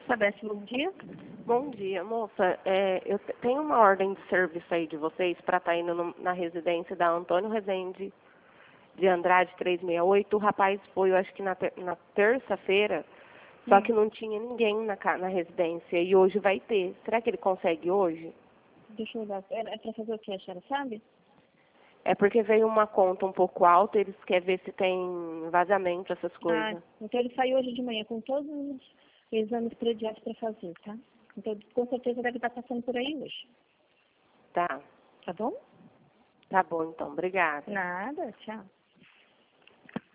Sabesp, bom dia. Bom dia, moça. Eu tenho uma ordem de serviço aí de vocês para estar indo na residência da Antônio Rezende de Andrade 368. O rapaz foi, eu acho que na terça-feira, só que não tinha ninguém na residência e hoje vai ter. Será que ele consegue hoje? Deixa eu dar. É para fazer o que, a senhora sabe? É porque veio uma conta um pouco alta, eles querem ver se tem vazamento, essas coisas. Então ele saiu hoje de manhã com todos os exames prediados para fazer, tá? Então com certeza deve estar passando por aí hoje. Tá. Tá bom? Tá bom, então. Obrigada. Nada, tchau.